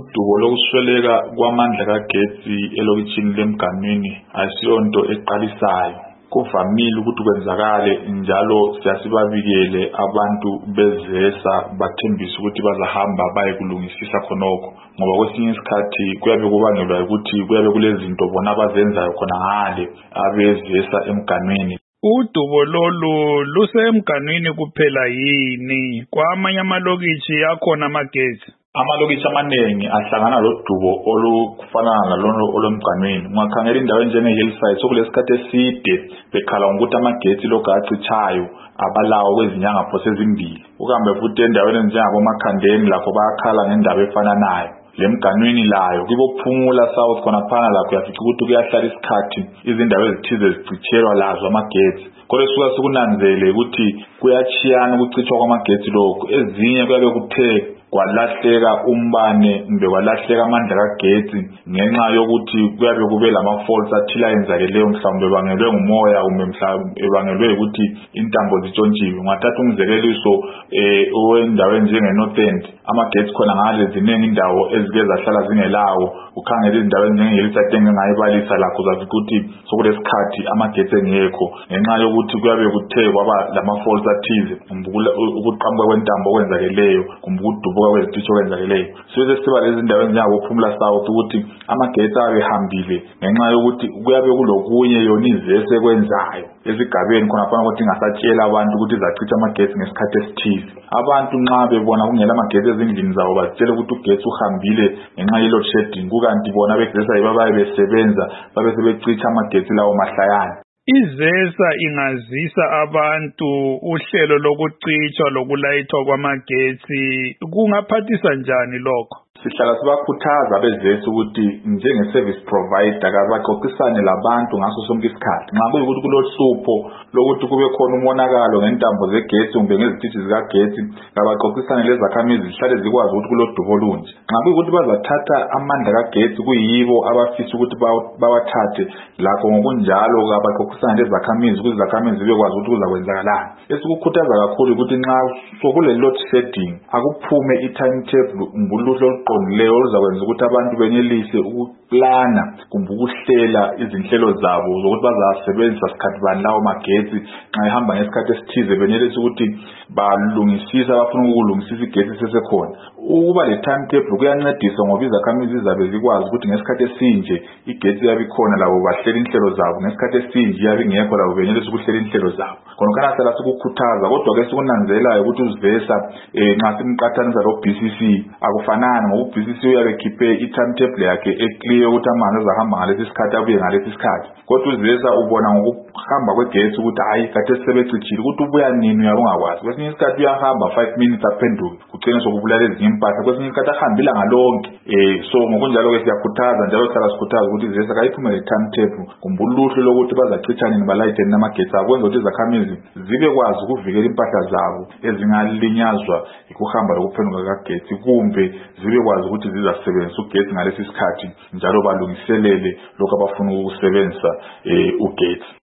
Udubo lokusweleka kwamandla kagetsi elokitshini lemganwini asiyonto eqalisayo. Kuvamile ukuthi kwenzakale njalo siyasibabikele abantu bezesa bathembisa ukuthi bazahamba baye kulungisisa khonokho ngoba kwesinye isikhathi kuyabe kubangelwa ukuthi kuyabe kulezinto bona abazenzayo khona ngale abezesa emganwini. Udubo lolu lusemganwini kuphela yini? Kwamanye amalokitshi akhona amagetsi? Amalokitshi amaningi ahlangana lodubo olufana nalona olomganwini. Ungakhangela indawo njenge-Hillside sokulesikhathi eside bekhala ngokuthi amagetsi lokhu acichayo abalawo kwezinyanga phose ezimbili. Ukambe futhi endaweni enjengaboMakhandeni lapho bayakhala ngendaba efananayo. Lemganwini layo kiboPhumula South khona phana lakho uyafica ukuthi kuyahlala isikhathi izindawo ezithize zicitshelwa lazo amagetsi. Kodwa suka sikunanzele ukuthi kuyachiyana ukucitshwa kwamagetsi lokho. Ezinye kuyabe kuthe kwalahleka umbane kumbe kwalahleka amandla kagetsi ngenxa yokuthi kuyabe kube lama-faults athile ayenzakeleyo mhlawumbe bebangelwe ngumoya kumbe mhlawumbe bebangelwe ukuthi intambo zitshontshiwe. Ungathatha umzekeliso owendaweni njenge-North End, amagetsi khona ngale ziningi indawo ezike zahlala zingelawo. Ukhangela izindawo ezinjenge-Hillside engingayibalisa lakho uzafica ukuthi sokulesikhathi amagetsi engekho ngenxa yokuthi kuyabe kuthe kwaba lama-faults athize, kumbe ukuqamuka kwentambo okwenzakeleyo, kumbe ukudubuka kwezititsho okwenzakeleyo. Sibe siba lezi ndawo ezinjengaboPhumula South ukuthi amagetsi abe hambile ngenxa yokuthi kuyabe kulokunye yona izese ekwenzayo ezigabeni khona phana ukuthi ingasatshela abantu ukuthi izachitha amagetsi ngesikhathi esithize. Abantu nxa bebona kungela amagetsi ezindlini zabo bazitshela ukuthi ugetsi uhambile ngenxa ye-load shedding, kukanti bona begesa babaye besebenza babe sebecitha amagetsi lawo mahlayana. Izesa ingazisa abantu uhlelo lokucitshwa lokulayithwa kwamagetsi kungaphathisa njani lokho? Sihlala sibakhuthaza bezesa ukuthi njenge-service provider kabaxoxisane labantu ngaso sonke isikhathi. Nxa kuyikuthi kulohlupho lokuthi kube khona umonakalo ngentambo zegetsi kumbe ngezitishi zikagetsi, kabaxoxisane lezakhamizi zihlale zikwazi ukuthi kulodubo olunje. Nxa kuyikuthi bazathatha amandla kagetsi kuyibo abafisa ukuthi bawathathe, lakho ngokunjalo kabaxoxisane lezakhamizi ukuthi izakhamizi zibekwazi ukuthi kuzakwenzakalani. Esikukhuthaza kakhulu ukuthi nxa sokule load shedding akuphume i-timetable nguluhlu oluqondileyo oluzakwenza ukuthi abantu benelise ukuplana kumbe ukuhlela izinhlelo zabo zokuthi bazasebenzisa sikhathi bani lawo magetsi. Nxa ehamba ngesikhathi esithize benelise ukuthi balungisisa abafuna ukulungisisa igetsi sesekhona. Ukuba le timetable kuyancedisa ngoba izakhamizi zabe zikwazi ukuthi ngesikhathi esinje igetsi yabe ikhona labo bahlela inhlelo zabo, ngesikhathi esinje yabe ingekho labo benelise ukuhlela inhlelo zabo. Khona sala sikukhuthaza kodwa ke sikunanzelayo ukuthi uzivesa nxa simqathanisa lo-BCC akufanani ngoba u-BCC uyabe ekhiphe i-timetable yakhe eclear ukuthi amanzi azahamba ngalesi sikhathi abuye ngalesi sikhathi. Kodwa uzivesa ubona ngokuhamba kwegetsi ukuthi hayi kade sebecitshile ukuthi ubuya nini uyabe ungakwazi. Kwesinye isikhathi uyahamba 5 minutes aphenduke kugcine sokubulala ezinye impahla, kwesinye isikhathi ahamba ilanga lonke. So ngokunjalo ke siyakhuthaza njalo sihlala sikhuthaza ukuthi izivesa kayiphume le timetable kumbe uluhlu lokuthi bazachitha nini balayithe nini amagetsi abo, kwenza ukuthi izakhamizi zibe kwazi ukuvikela impahla zabo ezingalinyazwa yikuhamba lokuphenduka kagetsi, kumbe zibe kwazi ukuthi zizasebenzisa ugetsi ngalesi sikhathi njalo balungiselele lokho abafuna ukusebenzisa ugetsi.